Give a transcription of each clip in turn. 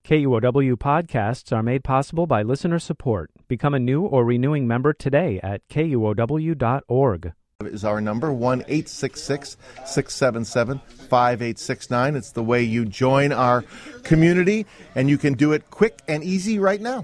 KUOW podcasts are made possible by listener support. Become a new or renewing member today at KUOW.org. Is our number 1-866-677-5869. It's the way you join our community, and you can do it quick and easy right now.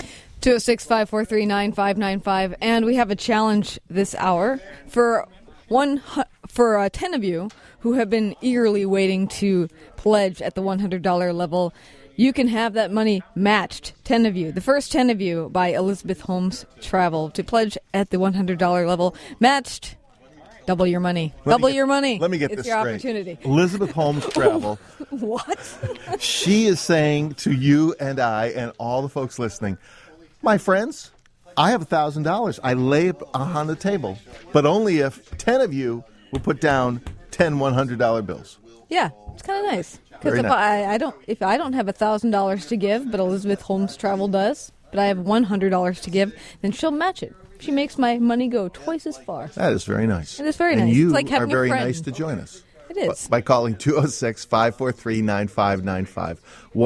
206-543-9595. And we have a challenge this hour for 10 of you who have been eagerly waiting to pledge at the $100 level. You can have that money matched, 10 of you. The first 10 of you by Elizabeth Holmes Travel to pledge at the $100 level. Matched, double your money. Your money. Let me get it's this your straight. Opportunity. Elizabeth Holmes Travel. What? She is saying to you and I and all the folks listening, my friends, I have $1,000. I lay it on the table, but only if 10 of you will put down 10 $100 bills. Yeah, it's kind of nice. Because if I don't have $1,000 to give, but Elizabeth Holmes Travel does, but I have $100 to give, then she'll match it. She makes my money go twice as far. That is very nice. It is very and nice. You it's like having are very a friend. nice to join us. It is. By calling 206-543-9595,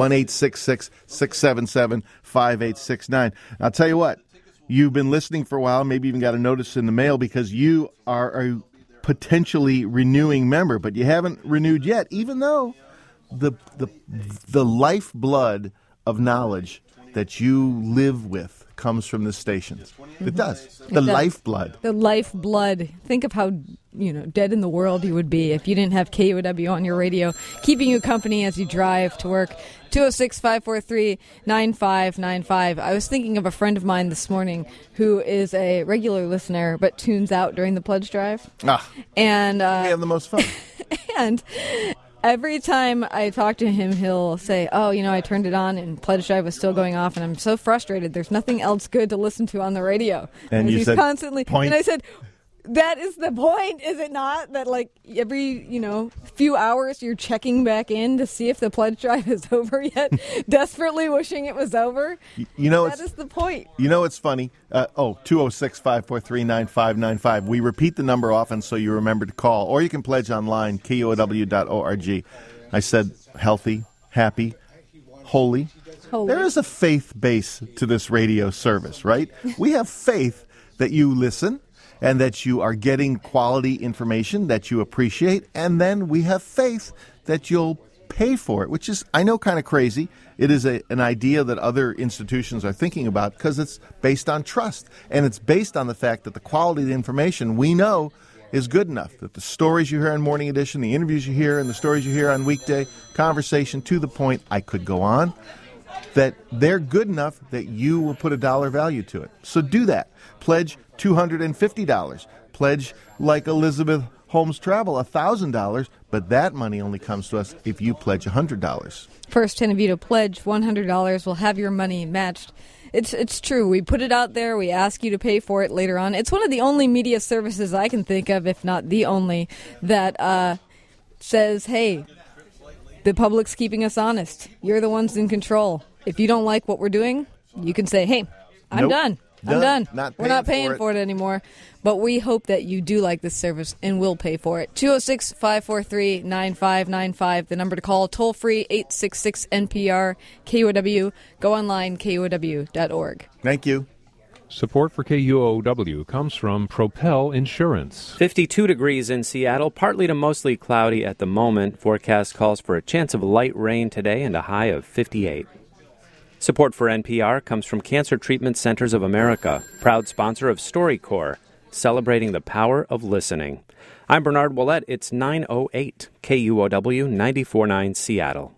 1-866-677-5869. I'll tell you what, you've been listening for a while, maybe even got a notice in the mail because you are a potentially renewing member, but you haven't renewed yet, even though the lifeblood of knowledge that you live with comes from the stations. It does. The lifeblood. The lifeblood. Think of how, dead in the world you would be if you didn't have KUOW on your radio, keeping you company as you drive to work. 206-543-9595. I was thinking of a friend of mine this morning who is a regular listener but tunes out during the pledge drive. And we have the most fun. And every time I talk to him, he'll say, I turned it on and Pledge Drive was still going off, and I'm so frustrated. There's nothing else good to listen to on the radio. And you said, constantly, point. And I said, that is the point, is it not? That every, few hours you're checking back in to see if the Pledge Drive is over yet, desperately wishing it was over. That is the point. It's funny. 206-543-9595. We repeat the number often so you remember to call. Or you can pledge online, KUOW.org. I said healthy, happy, holy. There is a faith base to this radio service, right? We have faith that you listen and that you are getting quality information that you appreciate, and then we have faith that you'll pay for it, which is, I know, kind of crazy. It is an idea that other institutions are thinking about because it's based on trust, and it's based on the fact that the quality of the information we know is good enough, that the stories you hear on Morning Edition, the interviews you hear, and the stories you hear on Weekday Conversation, to the point, I could go on, that they're good enough that you will put a dollar value to it. So do that. Pledge $250. Pledge, like Elizabeth Holmes Travel, $1,000, but that money only comes to us if you pledge $100. First 10 of you to pledge $100 will have your money matched. It's true. We put it out there. We ask you to pay for it later on. It's one of the only media services I can think of, if not the only, that says, hey, the public's keeping us honest. You're the ones in control. If you don't like what we're doing, you can say, hey, I'm done. I'm done. We're not paying for it anymore. But we hope that you do like this service and will pay for it. 206-543-9595, the number to call. Toll free, 866-NPR, KUOW. Go online, KUOW.org. Thank you. Support for KUOW comes from Propel Insurance. 52 degrees in Seattle, partly to mostly cloudy at the moment. Forecast calls for a chance of light rain today and a high of 58. Support for NPR comes from Cancer Treatment Centers of America, proud sponsor of StoryCorps, celebrating the power of listening. I'm Bernard Ouellette. It's 9:08, KUOW 94.9 Seattle.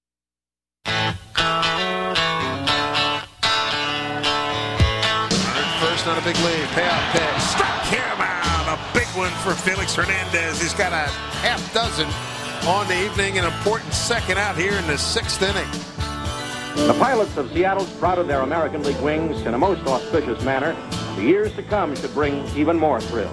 First on a big lead, payoff pitch. Struck him out. A big one for Felix Hernandez. He's got a half dozen on the evening. An important second out here in the sixth inning. The pilots of Seattle sprouted their American League wings in a most auspicious manner. The years to come should bring even more thrills.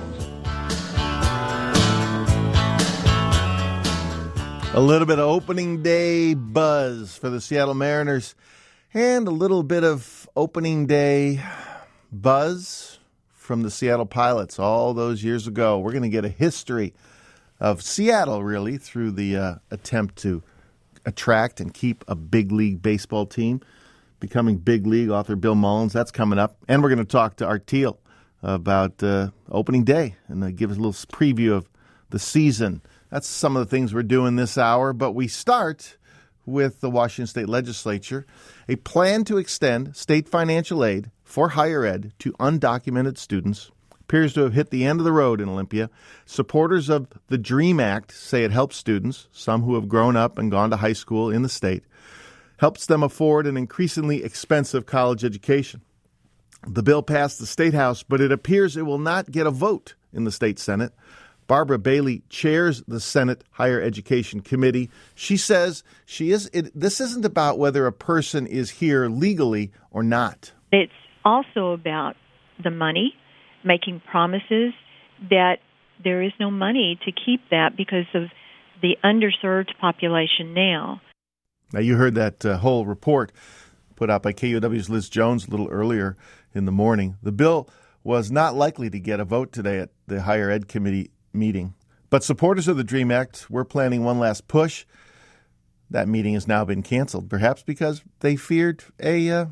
A little bit of opening day buzz for the Seattle Mariners and a little bit of opening day buzz from the Seattle Pilots all those years ago. We're going to get a history of Seattle, really, through the attempt to attract and keep a big league baseball team. Becoming Big League, author Bill Mullins. That's coming up. And we're going to talk to Art Thiel about opening day and give us a little preview of the season. That's some of the things we're doing this hour. But we start with the Washington State Legislature. A plan to extend state financial aid for higher ed to undocumented students appears to have hit the end of the road in Olympia. Supporters of the DREAM Act say it helps students, some who have grown up and gone to high school in the state, helps them afford an increasingly expensive college education. The bill passed the State House, but it appears it will not get a vote in the state Senate. Barbara Bailey chairs the Senate Higher Education Committee. She says this isn't about whether a person is here legally or not. It's also about the money, making promises that there is no money to keep that because of the underserved population now. Now, you heard that whole report put out by KUOW's Liz Jones a little earlier in the morning. The bill was not likely to get a vote today at the Higher Ed Committee meeting. But supporters of the DREAM Act were planning one last push. That meeting has now been canceled, perhaps because they feared a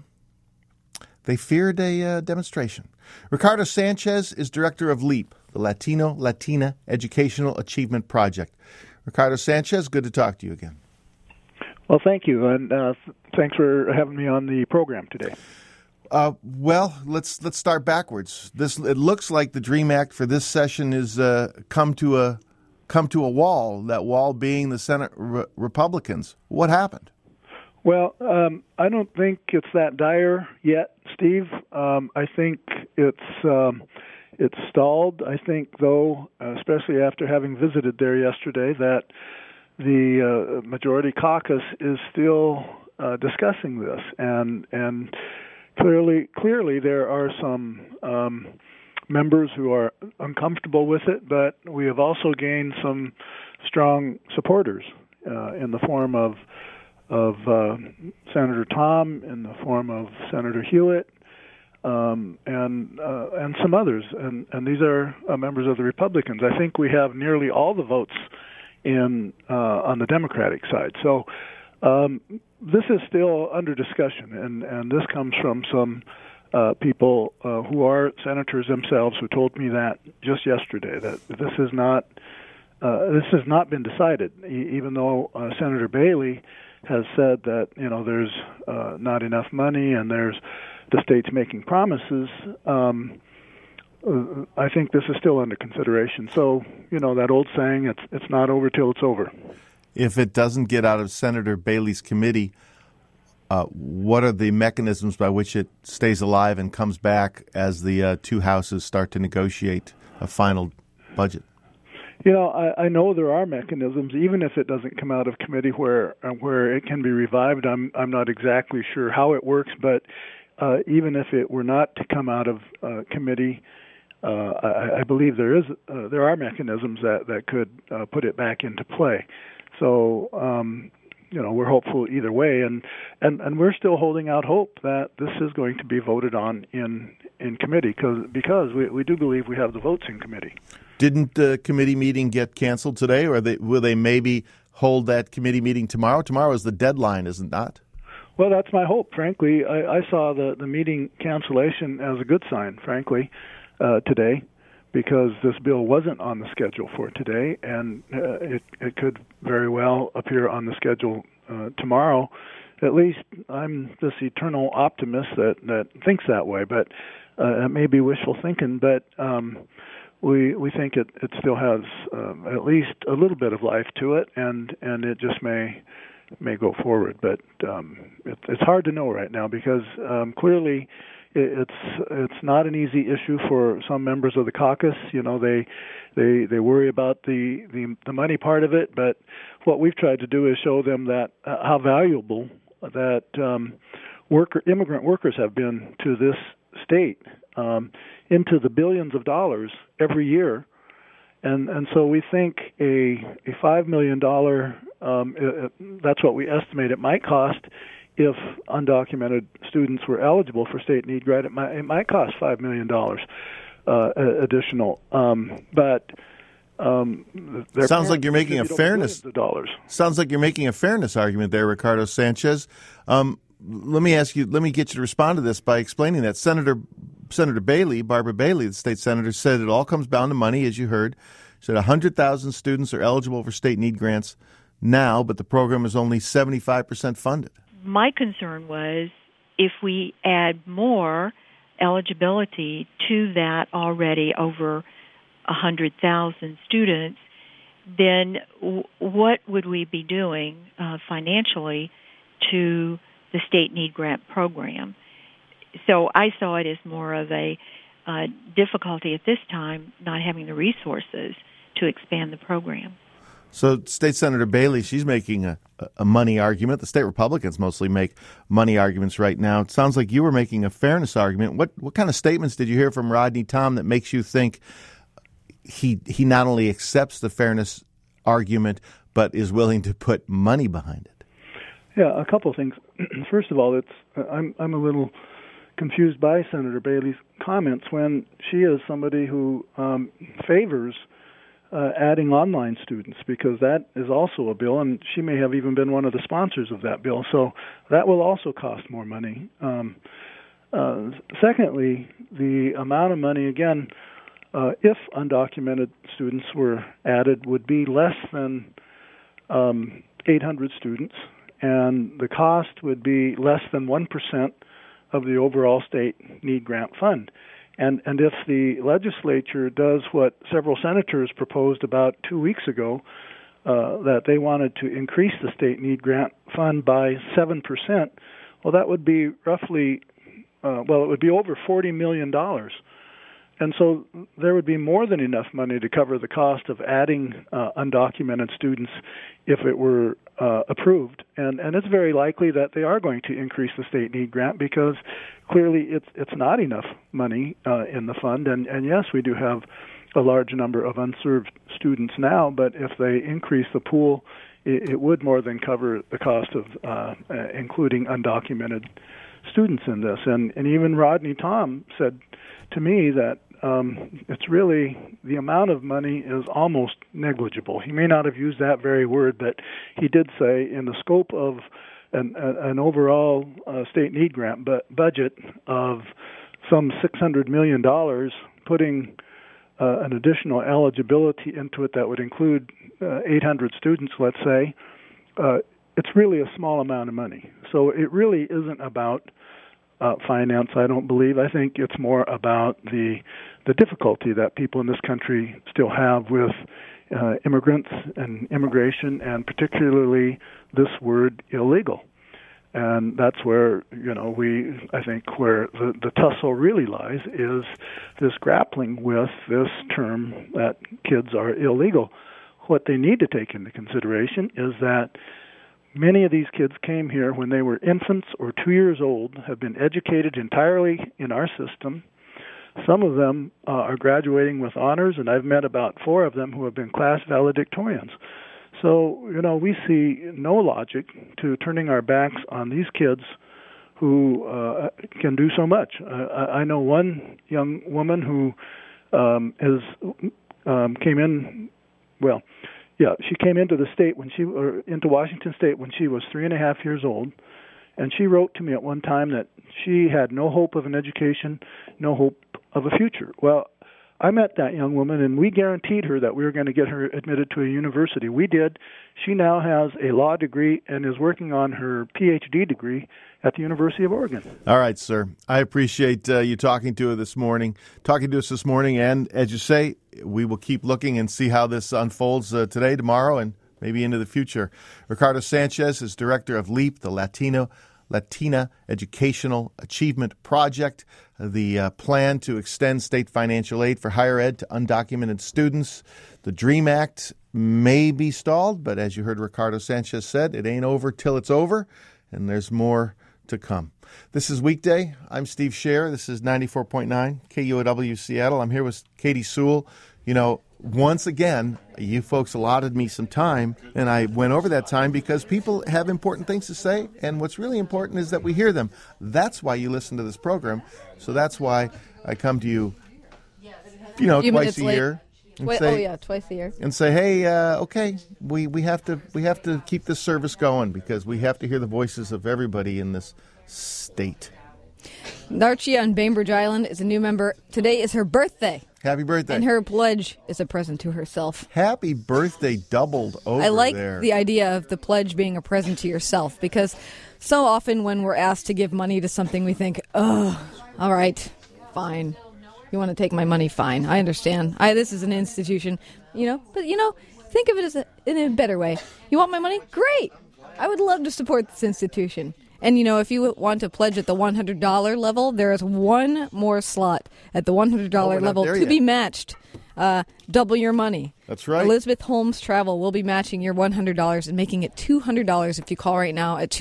demonstration. Ricardo Sanchez is director of LEAP, the Latina Educational Achievement Project. Ricardo Sanchez, good to talk to you again. Well, thank you, and thanks for having me on the program today. Well, let's start backwards. It looks like the DREAM Act for this session is come to a wall. That wall being the Senate Republicans. What happened? Well, I don't think it's that dire yet, Steve. I think it's stalled. I think, though, especially after having visited there yesterday, that the majority caucus is still discussing this, and clearly there are some members who are uncomfortable with it, but we have also gained some strong supporters in the form of Senator Tom, in the form of Senator Hewitt, and some others, and these are members of the Republicans. I think we have nearly all the votes on the Democratic side. So this is still under discussion, and this comes from some people who are senators themselves who told me that just yesterday, that this has not been decided, even though Senator Bailey has said that there's not enough money and there's the state's making promises. I think this is still under consideration. So, that old saying, it's not over till it's over. If it doesn't get out of Senator Bailey's committee, what are the mechanisms by which it stays alive and comes back as the two houses start to negotiate a final budget? I know there are mechanisms, even if it doesn't come out of committee where it can be revived. I'm not exactly sure how it works, but even if it were not to come out of committee, I believe there are mechanisms that could put it back into play. So we're hopeful either way, and we're still holding out hope that this is going to be voted on in committee because we do believe we have the votes in committee. Didn't the committee meeting get canceled today, or will they maybe hold that committee meeting tomorrow? Tomorrow is the deadline, is it not? Well, that's my hope, frankly. I saw the meeting cancellation as a good sign, frankly, today, because this bill wasn't on the schedule for today, and it could very well appear on the schedule tomorrow. At least I'm this eternal optimist that thinks that way, but it may be wishful thinking, but we think it still has at least a little bit of life to it, and it just may go forward. But it's hard to know right now because clearly it's not an easy issue for some members of the caucus. They worry about the money part of it, but what we've tried to do is show them that how valuable that immigrant workers have been to this state, into the billions of dollars every year, and so we think a $5 million that's what we estimate it might cost if undocumented students were eligible for state need grant. It might cost $5 million additional, but Sounds like you're making a fairness. Sounds like you're making a fairness argument there, Ricardo Sanchez. Let me get you to respond to this by explaining that Senator Bailey, Barbara Bailey, the state senator, said it all comes down to money, as you heard. She said 100,000 students are eligible for state need grants now, but the program is only 75% funded. My concern was if we add more eligibility to that already over 100,000 students, then what would we be doing financially to the state need grant program? So I saw it as more of a difficulty at this time, not having the resources to expand the program. So State Senator Bailey, she's making a money argument. The state Republicans mostly make money arguments right now. It sounds like you were making a fairness argument. What kind of statements did you hear from Rodney Tom that makes you think he not only accepts the fairness argument, but is willing to put money behind it? Yeah, a couple of things. First of all, I'm a little confused by Senator Bailey's comments when she is somebody who favors adding online students, because that is also a bill, and she may have even been one of the sponsors of that bill. So that will also cost more money. Secondly, the amount of money, again, if undocumented students were added, would be less than 800 students, and the cost would be less than 1% of the overall state need grant fund. And if the legislature does what several senators proposed about 2 weeks ago, that they wanted to increase the state need grant fund by 7%, well, that would be roughly, it would be over $40 million. And so there would be more than enough money to cover the cost of adding undocumented students if it were approved. And it's very likely that they are going to increase the state need grant, because clearly it's not enough money in the fund. And yes, we do have a large number of unserved students now, but if they increase the pool, it would more than cover the cost of including undocumented students in this. And even Rodney Tom said to me that it's really, the amount of money is almost negligible. He may not have used that very word, but he did say in the scope of an overall state need grant budget of some $600 million, putting an additional eligibility into it that would include 800 students, let's say, it's really a small amount of money. So it really isn't about finance, I don't believe. I think it's more about the difficulty that people in this country still have with immigrants and immigration, and particularly this word illegal. And that's where, I think where the tussle really lies, is this grappling with this term that kids are illegal. What they need to take into consideration is that many of these kids came here when they were infants or 2 years old, have been educated entirely in our system. Some of them are graduating with honors, and I've met about 4 of them who have been class valedictorians. So, we see no logic to turning our backs on these kids who can do so much. I know one young woman who came in, she came into the state into Washington State when she was 3.5 years old, and she wrote to me at one time that she had no hope of an education, no hope of a future. Well, I met that young woman, and we guaranteed her that we were going to get her admitted to a university. We did. She now has a law degree and is working on her PhD degree at the University of Oregon. All right, sir. I appreciate you talking to us this morning, and as you say, we will keep looking and see how this unfolds today, tomorrow, and maybe into the future. Ricardo Sanchez is director of LEAP, the Latina Educational Achievement Project, the plan to extend state financial aid for higher ed to undocumented students. The DREAM Act may be stalled, but as you heard Ricardo Sanchez said, it ain't over till it's over, and there's more to come. This is Weekday. I'm Steve Scher. This is 94.9 KUOW Seattle. I'm here with Katie Sewell. Once again, you folks allotted me some time, and I went over that time because people have important things to say, and what's really important is that we hear them. That's why you listen to this program, so that's why I come to you, twice a year. Twice a year. And say, hey, okay, we have to keep this service going because we have to hear the voices of everybody in this state. Narchia on Bainbridge Island is a new member. Today is her birthday. Happy birthday. And her pledge is a present to herself. Happy birthday doubled over there. I like the idea of the pledge being a present to yourself because so often when we're asked to give money to something, we think, oh, all right, fine. You want to take my money? Fine. I understand. This is an institution, but think of it in a better way. You want my money? Great. I would love to support this institution. And, if you want to pledge at the $100 level, there is one more slot at the $100 level to be matched. Double your money. That's right. Elizabeth Holmes Travel will be matching your $100 and making it $200 if you call right now at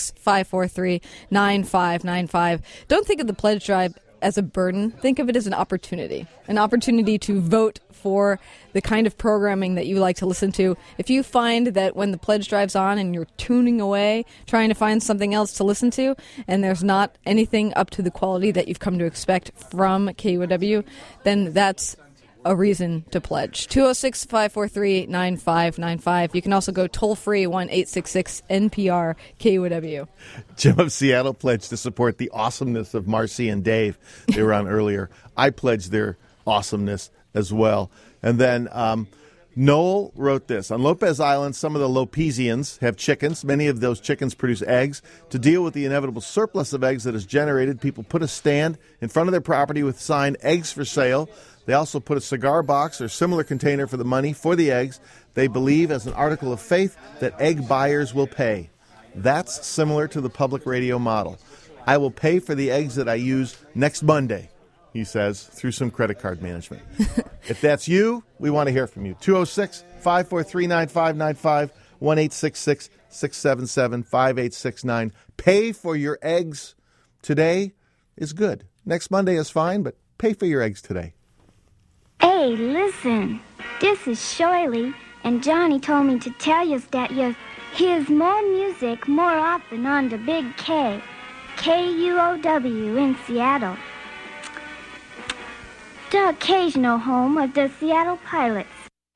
206-543-9595. Don't think of the pledge drive as a burden. Think of it as an opportunity to vote for the kind of programming that you like to listen to. If you find that when the pledge drive's on and you're tuning away, trying to find something else to listen to, and there's not anything up to the quality that you've come to expect from KUOW, then that's a reason to pledge. 206-543-9595. You can also go toll-free 1-866-NPR-KUOW. Jim of Seattle pledged to support the awesomeness of Marcy and Dave. They were on earlier. I pledged their awesomeness as well. And then Noel wrote this. On Lopez Island, some of the Lopesians have chickens. Many of those chickens produce eggs. To deal with the inevitable surplus of eggs that is generated, people put a stand in front of their property with the sign, eggs for sale. They also put a cigar box or similar container for the money for the eggs. They believe, as an article of faith, that egg buyers will pay. That's similar to the public radio model. I will pay for the eggs that I use next Monday, he says, through some credit card management. If that's you, we want to hear from you. 206-543-9595, 1-866-677-5869. Pay for your eggs today is good. Next Monday is fine, but pay for your eggs today. Hey, listen. This is Shirley, and Johnny told me to tell you that you hears more music more often on the Big K, KUOW in Seattle. The occasional home of the Seattle Pilots.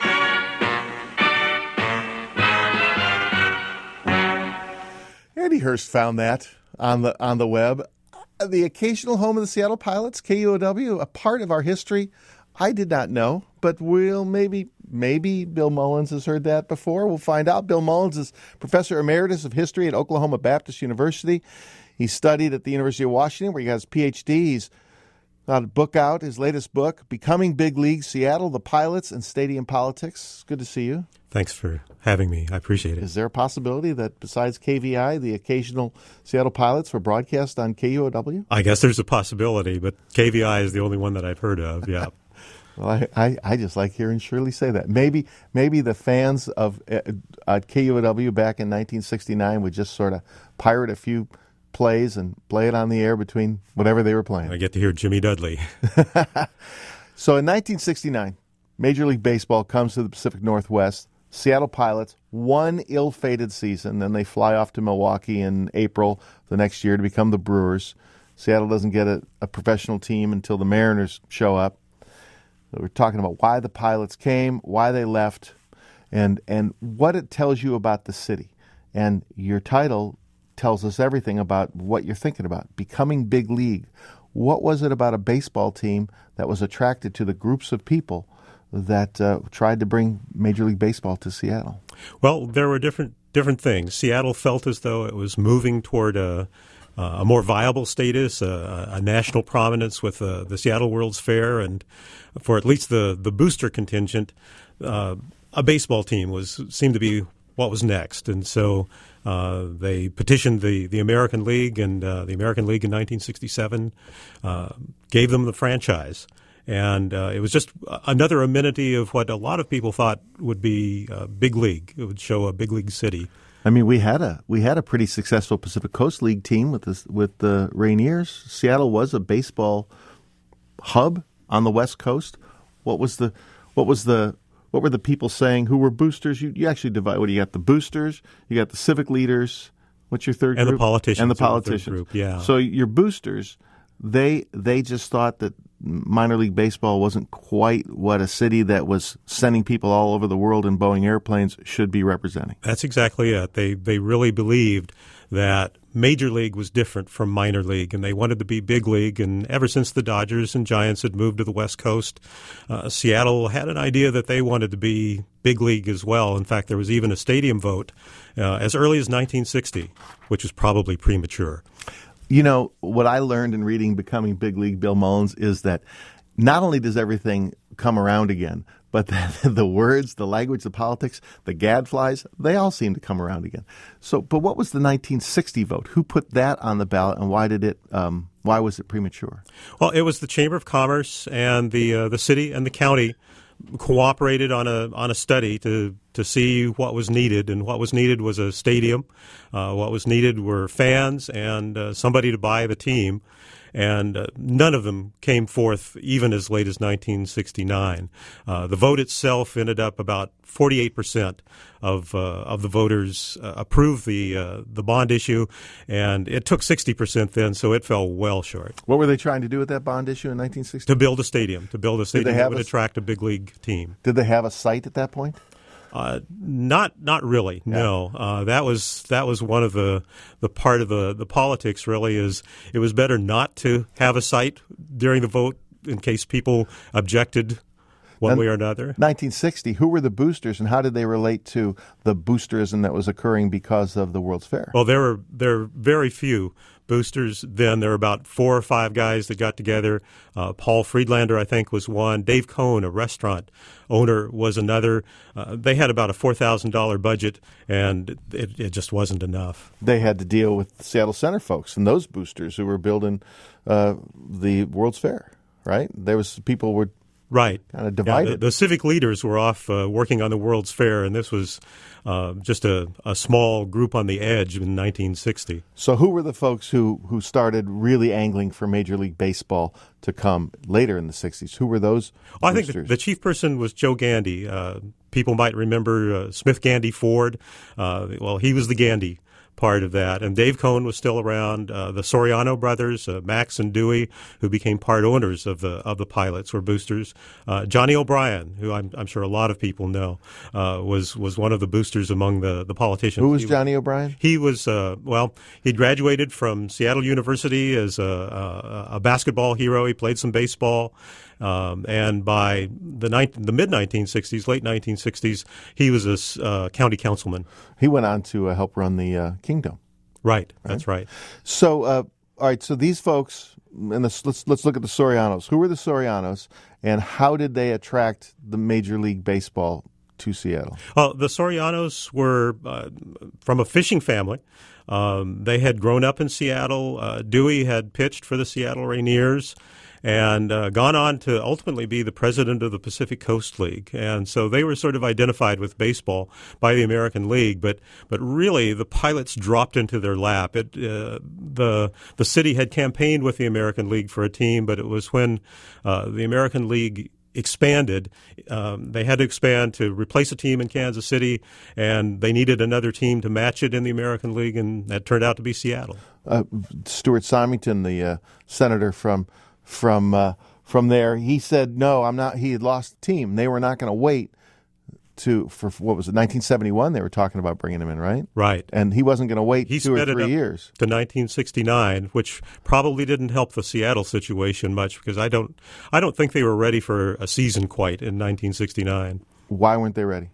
Andy Hurst found that on the web. The occasional home of the Seattle Pilots, KUOW, a part of our history I did not know, but maybe Bill Mullins has heard that before. We'll find out. Bill Mullins is Professor Emeritus of History at Oklahoma Baptist University. He studied at the University of Washington, where he got his Ph.D. He's got a book out, his latest book, Becoming Big League, Seattle, the Pilots, and Stadium Politics. Good to see you. Thanks for having me. I appreciate it. Is there a possibility that besides KVI, the occasional Seattle Pilots were broadcast on KUOW? I guess there's a possibility, but KVI is the only one that I've heard of, yeah. Well, I just like hearing Shirley say that. Maybe the fans of KUOW back in 1969 would just sort of pirate a few plays and play it on the air between whatever they were playing. I get to hear Jimmy Dudley. So in 1969, Major League Baseball comes to the Pacific Northwest. Seattle Pilots, one ill-fated season. Then they fly off to Milwaukee in April the next year to become the Brewers. Seattle doesn't get a professional team until the Mariners show up. We're talking about why the Pilots came, why they left, and what it tells you about the city. And your title tells us everything about what you're thinking about, becoming big league. What was it about a baseball team that was attracted to the groups of people that tried to bring Major League Baseball to Seattle? Well, there were different things. Seattle felt as though it was moving toward a more viable status, a national prominence with the Seattle World's Fair, and for at least the booster contingent, a baseball team seemed to be what was next. And so they petitioned the American League, and the American League in 1967 gave them the franchise. And it was just another amenity of what a lot of people thought would be a big league. It would show a big league city. I mean, we had a pretty successful Pacific Coast League team with the Rainiers. Seattle was a baseball hub on the West Coast. What were the people saying who were boosters? You actually divide. What do you got? The boosters. You got the civic leaders. What's your third group? And the politicians. And the politicians. Group, yeah. So your boosters, they just thought that minor league baseball wasn't quite what a city that was sending people all over the world in Boeing airplanes should be representing. That's exactly it. They really believed that Major League was different from minor league, and they wanted to be big league. And ever since the Dodgers and Giants had moved to the West Coast, Seattle had an idea that they wanted to be big league as well. In fact, there was even a stadium vote as early as 1960, which was probably premature. You know, what I learned in reading Becoming Big League Bill Mullins is that not only does everything come around again, but the words, the language, the politics, the gadflies, they all seem to come around again. So, but what was the 1960 vote? Who put that on the ballot, and why did it? Why was it premature? Well, it was the Chamber of Commerce and the city and the county cooperated on a study to see what was needed, and what was needed was a stadium. What was needed were fans and somebody to buy the team. And none of them came forth even as late as 1969. The vote itself ended up about 48% of the voters approved the bond issue, and it took 60% then, so it fell well short. What were they trying to do with that bond issue in 1960? To build a stadium that would attract a big league team. Did they have a site at that point? Not really. Yeah. No, that was one of the part of the politics. Really, is it was better not to have a site during the vote in case people objected one way or another. 1960. Who were the boosters, and how did they relate to the boosterism that was occurring because of the World's Fair? Well, there were very few boosters then. There were about 4 or 5 guys that got together. Paul Friedlander, I think, was one. Dave Cohn, a restaurant owner, was another. They had about a $4,000 budget, and it just wasn't enough. They had to deal with the Seattle Center folks and those boosters who were building the World's Fair, right? There was people were right, kind of divided. Yeah, the civic leaders were off working on the World's Fair, and this was just a small group on the edge in 1960. So who were the folks who started really angling for Major League Baseball to come later in the 60s? Who were those I boosters? think the chief person was Joe Gandy. People might remember Smith Gandy Ford. Well, he was the Gandy part of that. And Dave Cohn was still around. The Soriano brothers, Max and Dewey, who became part owners of the Pilots, were boosters. Johnny O'Brien, who I'm sure a lot of people know, was one of the boosters among the politicians. Who was Johnny O'Brien? He was, he graduated from Seattle University as a basketball hero. He played some baseball. And by the mid-1960s, late 1960s, he was a county councilman. He went on to help run the Kingdom. Right, that's right. So, all right, so these folks, and let's look at the Sorianos. Who were the Sorianos, and how did they attract the Major League Baseball to Seattle? The Sorianos were from a fishing family. They had grown up in Seattle. Dewey had pitched for the Seattle Rainiers and gone on to ultimately be the president of the Pacific Coast League. And so they were sort of identified with baseball by the American League, but really the Pilots dropped into their lap. The city had campaigned with the American League for a team, but it was when the American League expanded. They had to expand to replace a team in Kansas City, and they needed another team to match it in the American League, and that turned out to be Seattle. Stuart Symington, the senator from there, he said no, I'm not. He had lost the team. They were not going to wait for what was it, 1971? They were talking about bringing him in, right? Right. And he wasn't going to wait 2 or 3 years to 1969, which probably didn't help the Seattle situation much, because I don't think they were ready for a season quite in 1969. Why weren't they ready?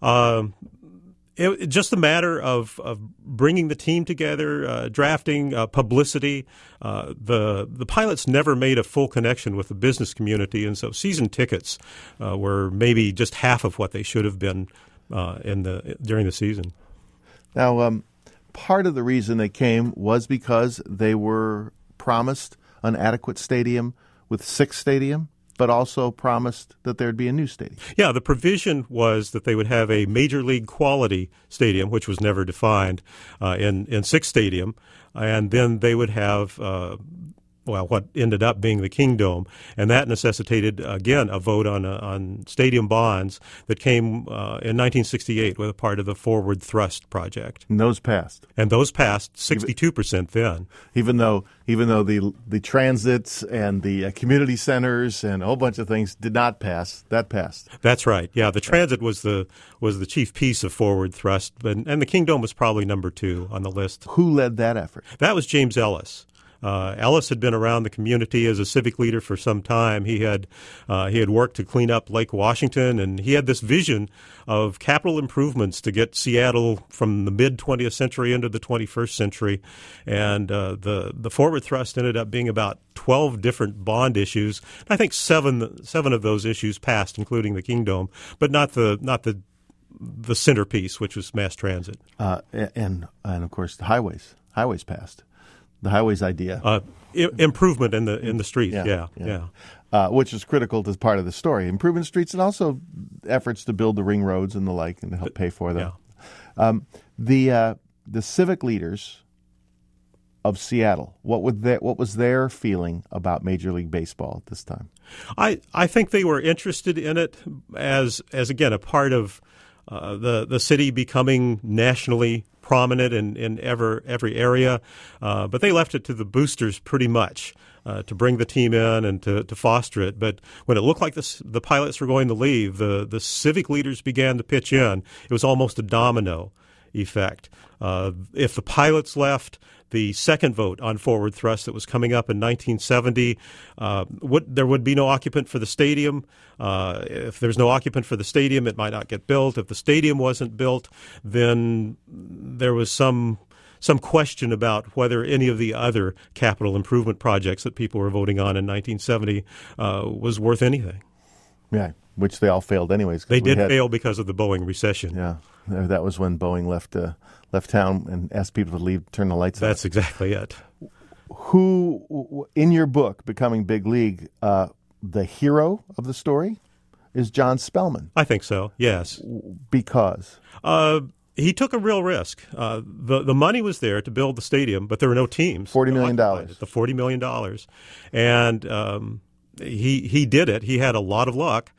It just a matter of bringing the team together, drafting, publicity. The Pilots never made a full connection with the business community, and so season tickets were maybe just half of what they should have been during the season. Now, part of the reason they came was because they were promised an adequate stadium with Sick's Stadium, but also promised that there'd be a new stadium. Yeah, the provision was that they would have a major league quality stadium, which was never defined, in Sick's Stadium, and then they would have what ended up being the Kingdome, and that necessitated, again, a vote on stadium bonds that came in 1968 with a part of the Forward Thrust project. And those passed. 62% then. Even though the transits and the community centers and a whole bunch of things did not pass, that passed. That's right. Yeah, the transit was the chief piece of Forward Thrust, and the Kingdome was probably number 2 on the list. Who led that effort? That was James Ellis. Ellis had been around the community as a civic leader for some time. He had worked to clean up Lake Washington, and he had this vision of capital improvements to get Seattle from the mid-20th century into the 21st century. And the Forward Thrust ended up being about 12 different bond issues. I think seven of those issues passed, including the Kingdome, but not the centerpiece, which was mass transit. And of course the highways passed. The highways idea. Improvement in the streets, yeah. Which is critical to part of the story. Improvement streets and also efforts to build the ring roads and the like and to help pay for them. Yeah. The civic leaders of Seattle, what was their feeling about Major League Baseball at this time? I think they were interested in it as again, a part of the city becoming nationally prominent in every area, but they left it to the boosters pretty much to bring the team in and to foster it. But when it looked like the pilots were going to leave, the civic leaders began to pitch in. It was almost a domino effect. If the pilots left, the second vote on Forward Thrust that was coming up in 1970, there would be no occupant for the stadium. If there's no occupant for the stadium, it might not get built. If the stadium wasn't built, then there was some question about whether any of the other capital improvement projects that people were voting on in 1970 was worth anything. Yeah, which they all failed anyways. They did fail because of the Boeing recession. Yeah, that was when Boeing left town and asked people to leave, turn the lights on. That's exactly it. Who, in your book, Becoming Big League, the hero of the story is John Spellman? I think so, yes. Because? He took a real risk. The money was there to build the stadium, but there were no teams. $40 million. The $40 million. And he did it. He had a lot of luck.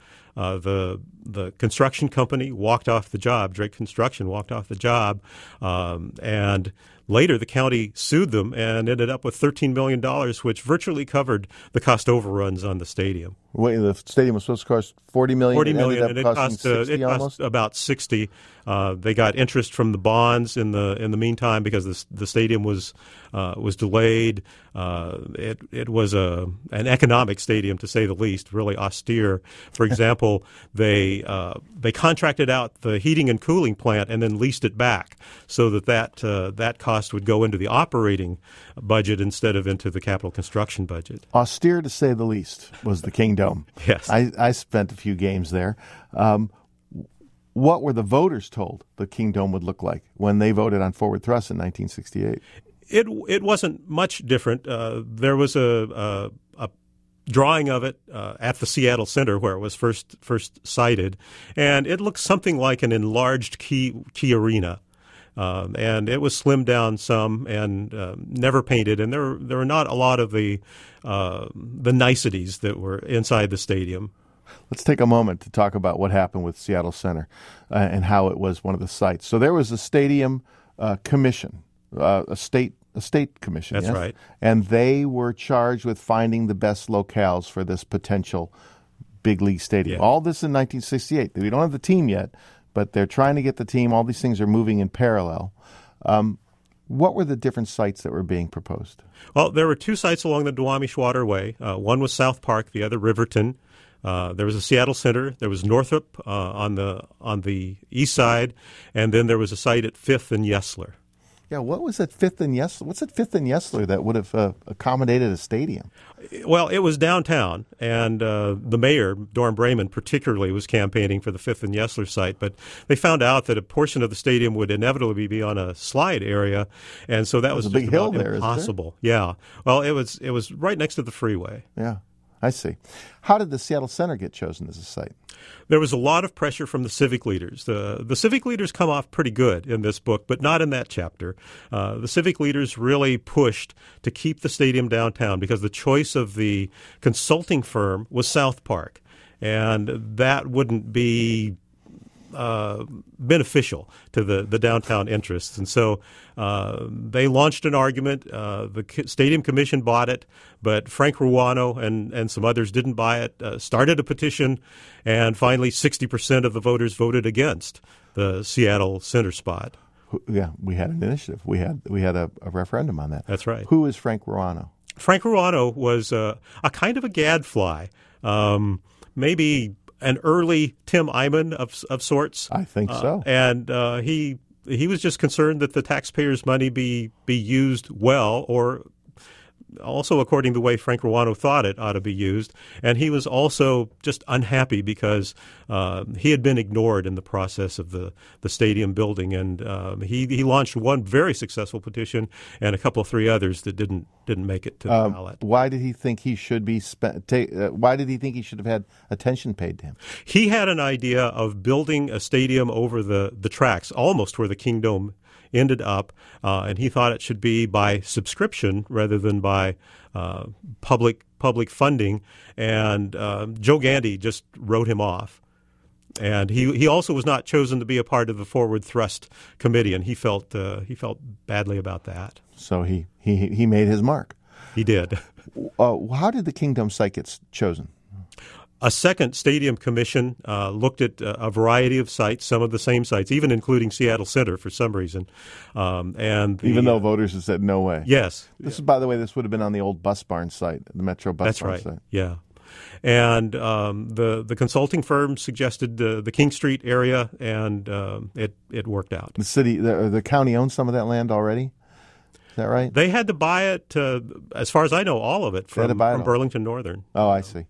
The construction company walked off the job. Drake Construction walked off the job, and later the county sued them and ended up with $13 million, which virtually covered the cost overruns on the stadium. Wait, the stadium was supposed to cost $40 million. $40 million, and it cost about $60. They got interest from the bonds in the meantime because the stadium was delayed. It was an economic stadium, to say the least, really austere. For example, they contracted out the heating and cooling plant and then leased it back so that cost would go into the operating budget instead of into the capital construction budget. Austere, to say the least, was the Kingdome. Yes. I spent a few games there. What were the voters told the Kingdome would look like when they voted on Forward Thrust in 1968? It wasn't much different. There was a drawing of it at the Seattle Center where it was first sited, and it looked something like an enlarged Key Arena. And it was slimmed down some and never painted, and there were not a lot of the niceties that were inside the stadium. Let's take a moment to talk about what happened with Seattle Center and how it was one of the sites. So there was a stadium commission, a state commission. That's yes? right. And they were charged with finding the best locales for this potential big league stadium. Yeah. All this in 1968. We don't have the team yet, but they're trying to get the team. All these things are moving in parallel. What were the different sites that were being proposed? Well, there were two sites along the Duwamish Waterway. One was South Park, the other Riverton. There was a Seattle Center. There was Northrop on the east side, and then there was a site at 5th and Yesler. Yeah, what was at 5th and Yesler? What's at 5th and Yesler that would have accommodated a stadium? Well, it was downtown, and the mayor, Dorn Brayman, particularly was campaigning for the 5th and Yesler site, but they found out that a portion of the stadium would inevitably be on a slide area, and so that was a big hill there, impossible. Yeah. Well, it was right next to the freeway. Yeah. I see. How did the Seattle Center get chosen as a site? There was a lot of pressure from the civic leaders. The civic leaders come off pretty good in this book, but not in that chapter. The civic leaders really pushed to keep the stadium downtown because the choice of the consulting firm was South Park, and that wouldn't be beneficial to the downtown interests. And so they launched an argument. The Stadium Commission bought it, but Frank Ruano and some others didn't buy it, started a petition, and finally 60% of the voters voted against the Seattle Center spot. Yeah, we had an initiative. We had a referendum on that. That's right. Who is Frank Ruano? Frank Ruano was a kind of a gadfly, maybe an early Tim Eyman of sorts. I think so. And he was just concerned that the taxpayers' money be used well, or also according to the way Frank Ruano thought it ought to be used. And he was also just unhappy because he had been ignored in the process of the stadium building. And he launched one very successful petition and a couple of three others that didn't make it to the ballot. Why did he think he should be why did he think he should have had attention paid to him? He had an idea of building a stadium over the tracks, almost where the Kingdome ended up, and he thought it should be by subscription rather than by public funding. And Joe Gandy just wrote him off. And he also was not chosen to be a part of the Forward Thrust Committee, and he felt badly about that. So he made his mark. He did. How did the Kingdome site get chosen? A second stadium commission looked at a variety of sites, some of the same sites, even including Seattle Center for some reason. Even though voters have said no way. Yes. By the way, this would have been on the old Bus Barn site, the Metro Bus Barn site. That's right. Yeah. And the consulting firm suggested the King Street area, and it worked out. The city, the county owns some of that land already? Is that right? They had to buy it, as far as I know, all of it from Burlington Northern. Oh, I see.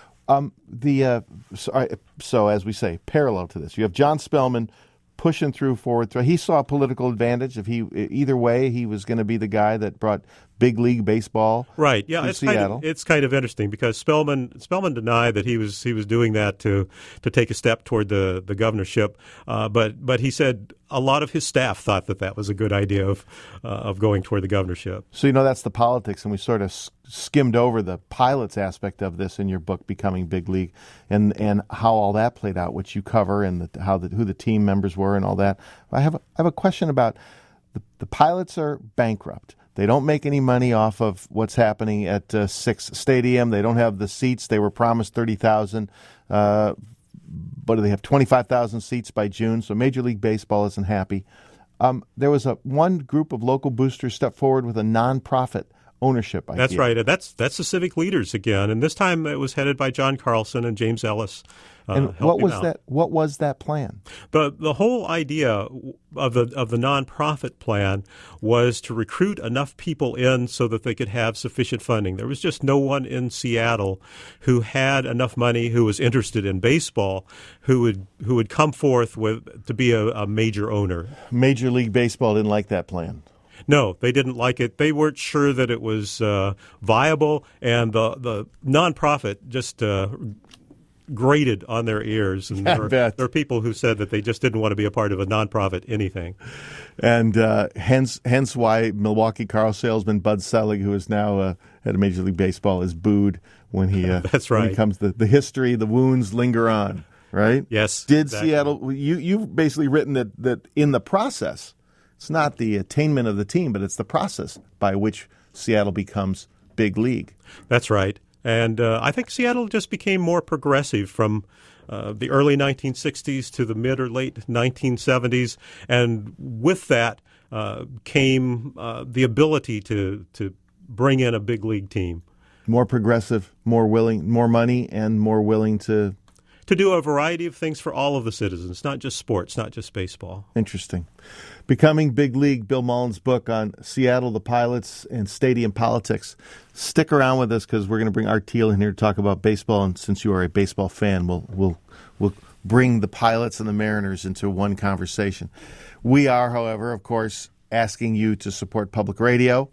So as we say, parallel to this, you have John Spellman pushing through Forward Thrust. He saw a political advantage. Either way, he was going to be the guy that brought big league baseball. Right. Yeah. To Seattle. It's kind of interesting because Spellman denied that he was doing that to take a step toward the governorship. But he said a lot of his staff thought that was a good idea of going toward the governorship. So that's the politics, and we sort of skimmed over the pilots aspect of this in your book, Becoming Big League, and how all that played out, which you cover, and who the team members were, and all that. I have a question about the pilots are bankrupt. They don't make any money off of what's happening at Six Stadium. They don't have the seats. They were promised 30,000. But they have 25,000 seats by June, so Major League Baseball isn't happy. There was one group of local boosters stepped forward with a nonprofit ownership idea. That's right. That's the civic leaders again, and this time it was headed by John Carlson and James Ellis. And what was that? What was that plan? The whole idea of the nonprofit plan was to recruit enough people in so that they could have sufficient funding. There was just no one in Seattle who had enough money, who was interested in baseball, who would come forth to be a major owner. Major League Baseball didn't like that plan. No, they didn't like it. They weren't sure that it was viable, and the nonprofit just grated on their ears. And there are people who said that they just didn't want to be a part of a nonprofit anything. And hence why Milwaukee car salesman Bud Selig, who is now head of Major League Baseball, is booed when he that's right. When he comes the history, the wounds linger on, right? Yes. Did exactly. Seattle? You've basically written that in the process, it's not the attainment of the team, but it's the process by which Seattle becomes big league. That's right. And I think Seattle just became more progressive from the early 1960s to the mid or late 1970s. And with that came the ability to bring in a big league team. More progressive, more willing, more money, and more willing to do a variety of things for all of the citizens, not just sports, not just baseball. Interesting. Becoming Big League, Bill Mullen's book on Seattle, the Pilots, and stadium politics. Stick around with us because we're going to bring Art Thiel in here to talk about baseball. And since you are a baseball fan, we'll bring the Pilots and the Mariners into one conversation. We are, however, of course, asking you to support public radio.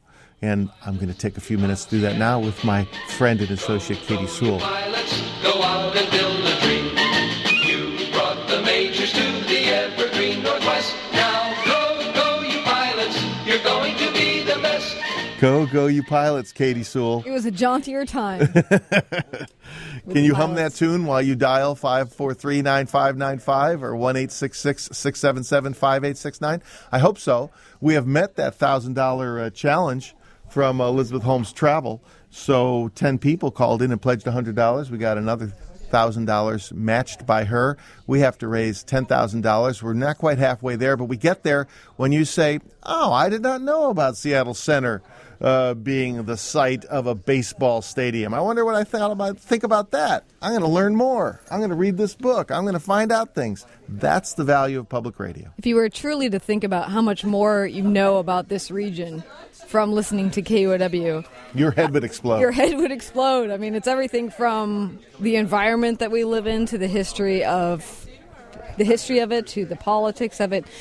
And I'm going to take a few minutes to do that now with my friend and associate, Katie Sewell. Pilots, go out and build a dream. You brought the majors to the evergreen Northwest. Now go, you pilots. You're going to be the best. Go, you pilots, Katie Sewell. It was a jauntier time. Can you hum that tune while you dial 543-9595 or 1-866-677-5869? I hope so. We have met that $1,000 challenge from Elizabeth Holmes Travel. So 10 people called in and pledged $100. We got another $1,000 matched by her. We have to raise $10,000. We're not quite halfway there, but we get there when you say, oh, I did not know about Seattle Center being the site of a baseball stadium. I wonder what I think about that. I'm going to learn more. I'm going to read this book. I'm going to find out things. That's the value of public radio. If you were truly to think about how much more you know about this region from listening to KUOW, your head would explode. Your head would explode. I mean, it's everything from the environment that we live in to the history of it, to the politics of it.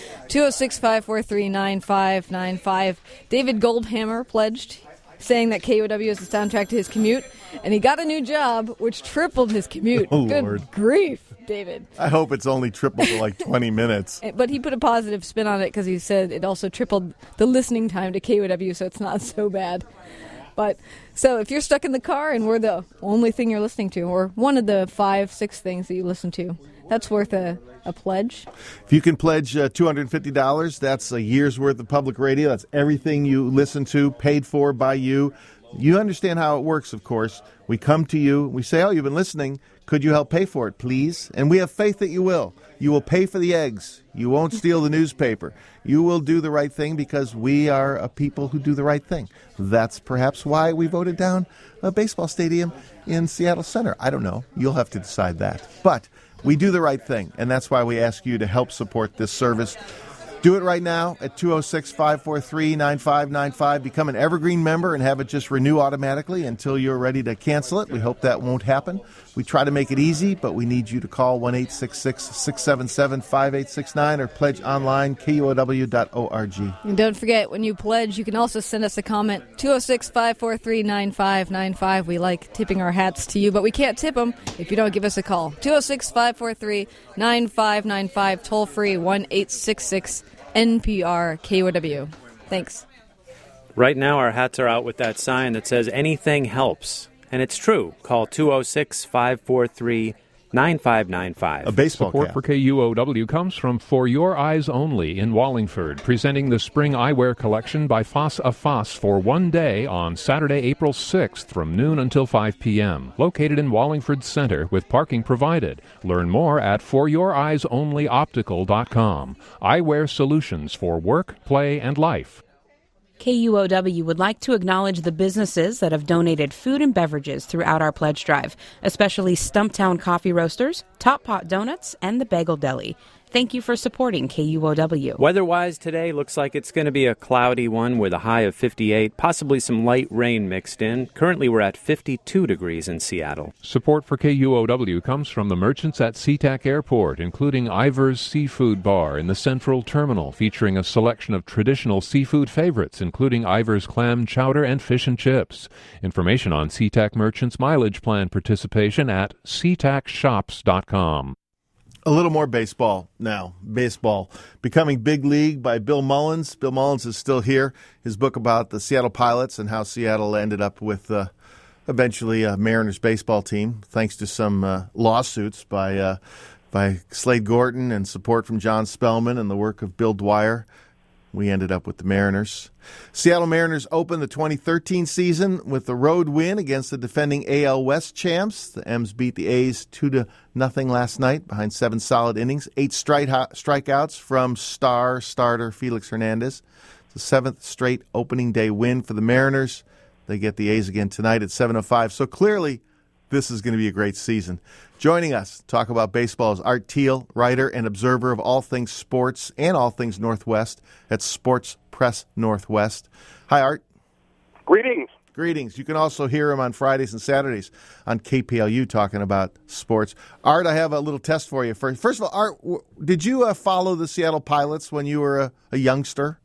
206-543-9595. David Goldhammer pledged, saying that KUOW is the soundtrack to his commute, and he got a new job, which tripled his commute. Oh, Good Lord. grief, David. I hope it's only tripled to like 20 minutes. But he put a positive spin on it because he said it also tripled the listening time to KUOW, so it's not so bad. But so if you're stuck in the car and we're the only thing you're listening to, or one of the 5-6 things that you listen to, that's worth a pledge. If you can pledge $250, that's a year's worth of public radio. That's everything you listen to, paid for by you. You understand how it works, of course. We come to you. We say, oh, you've been listening. Could you help pay for it, please? And we have faith that you will. You will pay for the eggs. You won't steal the newspaper. You will do the right thing because we are a people who do the right thing. That's perhaps why we voted down a baseball stadium in Seattle Center. I don't know. You'll have to decide that. But we do the right thing, and that's why we ask you to help support this service. Do it right now at 206-543-9595. Become an Evergreen member and have it just renew automatically until you're ready to cancel it. We hope that won't happen. We try to make it easy, but we need you to call 1-866-677-5869 or pledge online, KUOW.org. And don't forget, when you pledge, you can also send us a comment, 206-543-9595. We like tipping our hats to you, but we can't tip them if you don't give us a call. 206-543-9595, toll free, 1-866 NPR KUOW. Thanks. Right now, our hats are out with that sign that says anything helps. And it's true. Call 206-543-9595. A baseball Support cap. for KUOW comes from For Your Eyes Only in Wallingford, presenting the Spring Eyewear Collection by Foss of Foss for one day on Saturday, April 6th from noon until 5 p.m. Located in Wallingford Center with parking provided. Learn more at ForYourEyesOnlyOptical.com. Eyewear solutions for work, play, and life. KUOW would like to acknowledge the businesses that have donated food and beverages throughout our pledge drive, especially Stumptown Coffee Roasters, Top Pot Donuts, and the Bagel Deli. Thank you for supporting KUOW. Weather-wise today, looks like it's going to be a cloudy one with a high of 58, possibly some light rain mixed in. Currently, we're at 52 degrees in Seattle. Support for KUOW comes from the merchants at SeaTac Airport, including Ivar's Seafood Bar in the Central Terminal, featuring a selection of traditional seafood favorites, including Ivar's clam chowder and fish and chips. Information on SeaTac Merchants mileage plan participation at SeaTacShops.com. A little more baseball now. Baseball. Becoming Big League by Bill Mullins. Bill Mullins is still here. His book about the Seattle Pilots and how Seattle ended up with eventually a Mariners baseball team, thanks to some lawsuits by Slade Gorton and support from John Spellman and the work of Bill Dwyer. We ended up with the Mariners. Seattle Mariners opened the 2013 season with a road win against the defending AL West champs. The M's beat the A's 2-0 last night behind 7 solid innings, 8 strikeouts from starter Felix Hernandez. It's the 7th straight opening day win for the Mariners. They get the A's again tonight at 7:05. So clearly, this is going to be a great season. Joining us to talk about baseball is Art Thiel, writer and observer of all things sports and all things Northwest at Sports Press Northwest. Hi, Art. Greetings. Greetings. You can also hear him on Fridays and Saturdays on KPLU talking about sports. Art, I have a little test for you. First of all, Art, did you follow the Seattle Pilots when you were a youngster?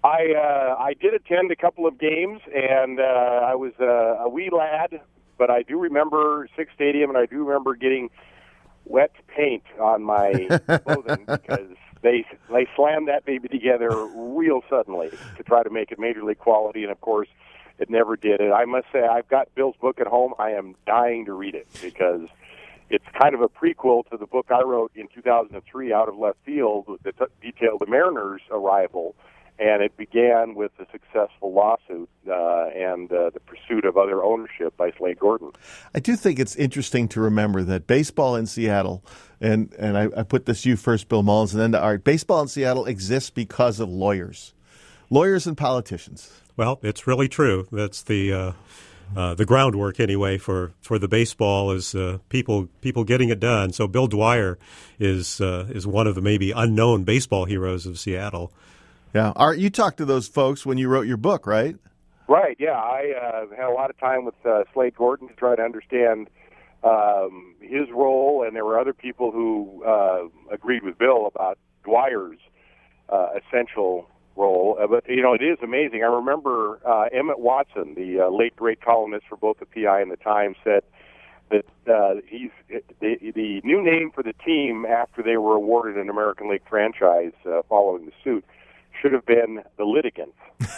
I did attend a couple of games, and I was a wee lad, but I do remember Sick Stadium, and I do remember getting wet paint on my clothing because they slammed that baby together real suddenly to try to make it major league quality, and of course, it never did. And I must say, I've got Bill's book at home. I am dying to read it because it's kind of a prequel to the book I wrote in 2003, Out of Left Field, that detailed the Mariners' arrival. And it began with a successful lawsuit and the pursuit of other ownership by Slade Gorton. I do think it's interesting to remember that baseball in Seattle, and I put this to you first, Bill Mullins, and then to Art, baseball in Seattle exists because of lawyers and politicians. Well, it's really true. That's the groundwork anyway for the baseball is people getting it done. So Bill Dwyer is one of the maybe unknown baseball heroes of Seattle. Yeah, Art, you talked to those folks when you wrote your book, right? Right. Yeah, I had a lot of time with Slade Gorton to try to understand his role, and there were other people who agreed with Bill about Dwyer's essential role. But it is amazing. I remember Emmett Watson, the late great columnist for both the PI and the Times, said that he's the new name for the team after they were awarded an American League franchise following the suit should have been the Litigants.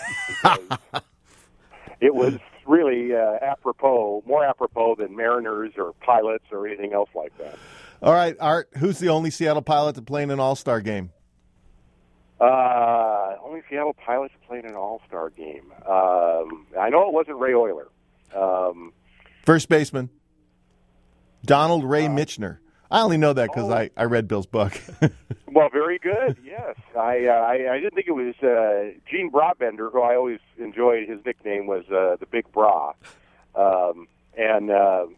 It was really more apropos than Mariners or Pilots or anything else like that. All right, Art, who's the only Seattle Pilot to play in an All-Star game? Only Seattle Pilots to play in an All-Star game. I know it wasn't Ray Euler. First baseman, Donald Ray Mitchner. I only know that because I read Bill's book. Well, very good. Yes, I didn't think it was Gene Brabender, who I always enjoyed. His nickname was the Big Bra, and of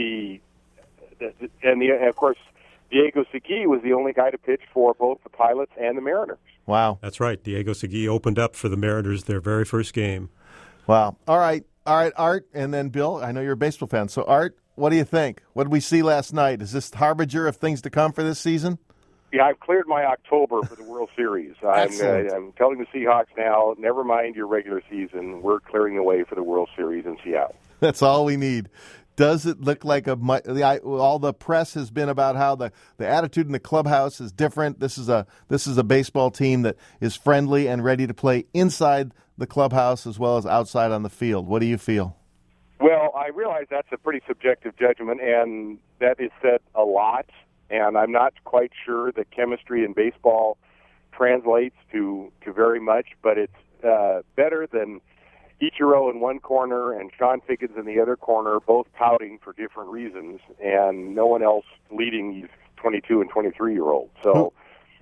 course Diego Segui was the only guy to pitch for both the Pilots and the Mariners. Wow, that's right. Diego Segui opened up for the Mariners their very first game. Wow. All right, Art, and then Bill. I know you're a baseball fan, so Art, what do you think? What did we see last night? Is this harbinger of things to come for this season? Yeah, I've cleared my October for the World Series. I'm telling the Seahawks now, never mind your regular season. We're clearing the way for the World Series in Seattle. That's all we need. Does it look like all the press has been about how the attitude in the clubhouse is different? This is a baseball team that is friendly and ready to play inside the clubhouse as well as outside on the field. What do you feel? Well, I realize that's a pretty subjective judgment, and that is said a lot. And I'm not quite sure that chemistry in baseball translates to very much, but it's better than Ichiro in one corner and Sean Figgins in the other corner, both pouting for different reasons, and no one else leading these 22 and 23-year-olds. So,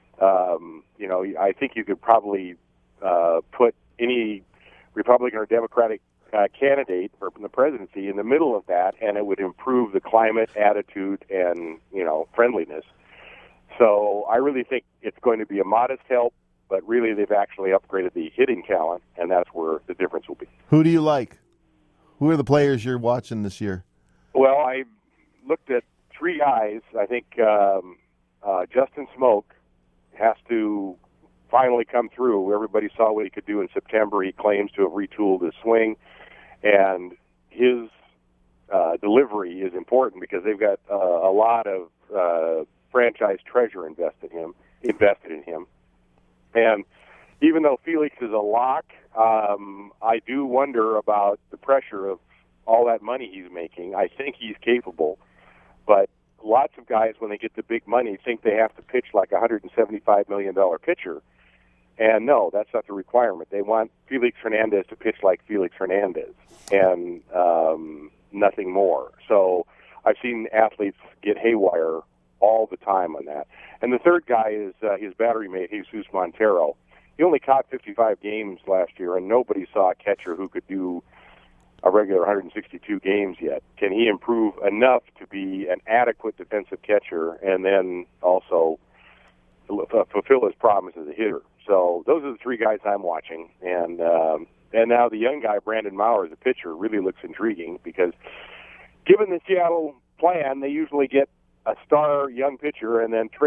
I think you could probably put any Republican or Democratic candidate for the presidency in the middle of that, and it would improve the climate, attitude, and friendliness. So I really think it's going to be a modest help, but really they've actually upgraded the hitting talent, and that's where the difference will be. Who do you like? Who are the players you're watching this year? Well, I looked at three guys. I think Justin Smoak has to finally come through. Everybody saw what he could do in September. He claims to have retooled his swing, and his delivery is important because they've got a lot of franchise treasure invested in him. And even though Felix is a lock, I do wonder about the pressure of all that money he's making. I think he's capable, but lots of guys, when they get the big money, think they have to pitch like a $175 million pitcher. And no, that's not the requirement. They want Felix Hernandez to pitch like Felix Hernandez and nothing more. So I've seen athletes get haywire all the time on that. And the third guy is his battery mate, Jesus Montero. He only caught 55 games last year, and nobody saw a catcher who could do a regular 162 games yet. Can he improve enough to be an adequate defensive catcher and then also fulfill his promise as a hitter? So those are the three guys I'm watching. And now the young guy, Brandon Maurer, as a pitcher, really looks intriguing because given the Seattle plan, they usually get a star young pitcher and then trade him.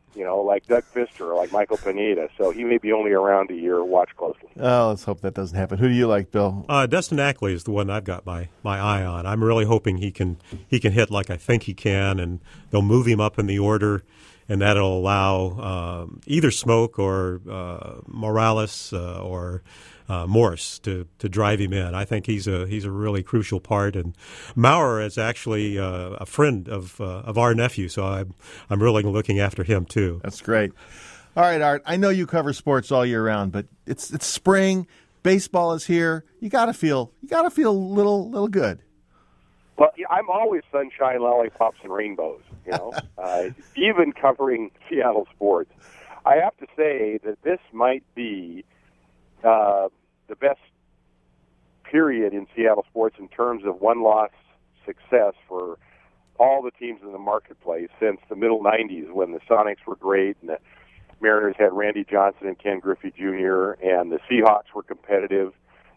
like Doug Fister or like Michael Pineda. So he may be only around a year. Watch closely. Oh, let's hope that doesn't happen. Who do you like, Bill? Dustin Ackley is the one I've got my eye on. I'm really hoping he can hit like I think he can, and they'll move him up in the order, and that'll allow either Smoke or Morales or Morse to drive him in. I think he's a really crucial part, and Maurer is actually a friend of our nephew, so I'm really looking after him too. That's great. All right, Art. I know you cover sports all year round, but it's spring. Baseball is here. You gotta feel a little good. Well, I'm always sunshine, lollipops, and rainbows. Even covering Seattle sports, I have to say that this might be the best period in Seattle sports in terms of one-loss success for all the teams in the marketplace since the middle 90s, when the Sonics were great and the Mariners had Randy Johnson and Ken Griffey Jr., and the Seahawks were competitive.